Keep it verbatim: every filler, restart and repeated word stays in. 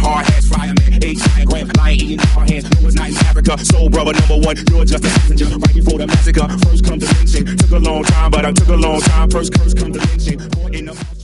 hard hats, fireman, H diagram, lion eating our hands. No, it's not in Africa. Soul brother number one, you're just a passenger. Right before the massacre, first come to lynching. Took a long time, but I took a long time. First curse come to lynching. Caught in the